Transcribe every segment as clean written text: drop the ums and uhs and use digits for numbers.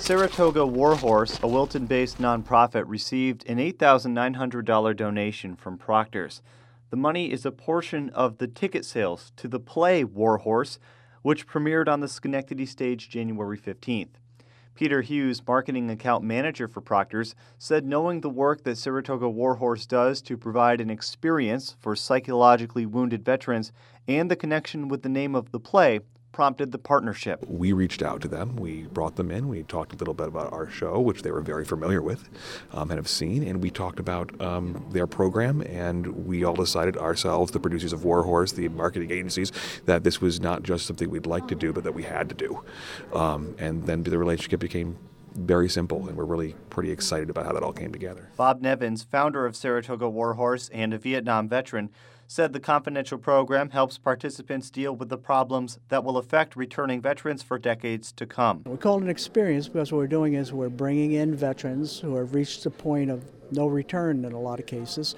Saratoga Warhorse, a Wilton-based nonprofit, received an $8,900 donation from Proctor's. The money is a portion of the ticket sales to the play Warhorse, which premiered on the Schenectady stage January 15th. Peter Hughes, marketing account manager for Proctor's, said knowing the work that Saratoga Warhorse does to provide an experience for psychologically wounded veterans and the connection with the name of the play prompted the partnership. We reached out to them. We brought them in. We talked a little bit about our show, which they were very familiar with and have seen, and we talked about their program, and we all decided ourselves, the producers of Warhorse, the marketing agencies, that this was not just something we'd like to do, but that we had to do. And then the relationship became very simple, and we're really pretty excited about how that all came together. Bob Nevins, founder of Saratoga Warhorse and a Vietnam veteran, said the confidential program helps participants deal with the problems that will affect returning veterans for decades to come. We call it an experience because what we're doing is we're bringing in veterans who have reached the point of no return in a lot of cases,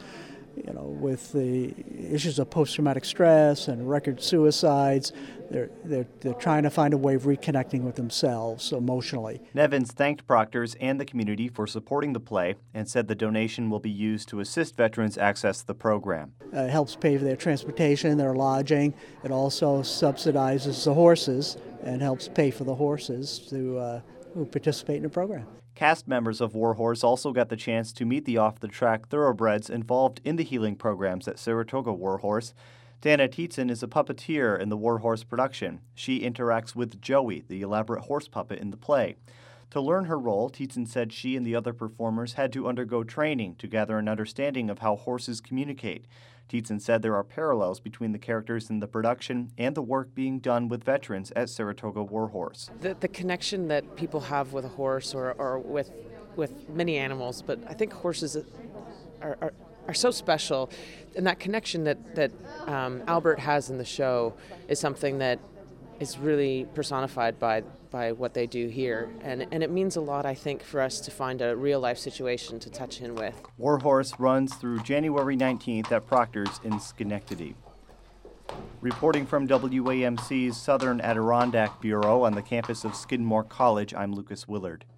with the issues of post-traumatic stress and record suicides. They're trying to find a way of reconnecting with themselves emotionally. Nevins thanked Proctor's and the community for supporting the play and said the donation will be used to assist veterans access the program. It helps pay for their transportation, their lodging. It also subsidizes the horses and helps pay for the horses who participate in the program. Cast members of Warhorse also got the chance to meet the off-the-track thoroughbreds involved in the healing programs at Saratoga Warhorse. Dana Tietzen is a puppeteer in the Warhorse production. She interacts with Joey, the elaborate horse puppet in the play. To learn her role, Tietzen said she and the other performers had to undergo training to gather an understanding of how horses communicate. Tietzen said there are parallels between the characters in the production and the work being done with veterans at Saratoga Warhorse. The connection that people have with a horse or with many animals, but I think horses are so special, and that connection that Albert has in the show is something that is really personified by what they do here, and it means a lot, I think, for us to find a real-life situation to touch in with. Warhorse runs through January 19th at Proctor's in Schenectady. Reporting from WAMC's Southern Adirondack Bureau on the campus of Skidmore College, I'm Lucas Willard.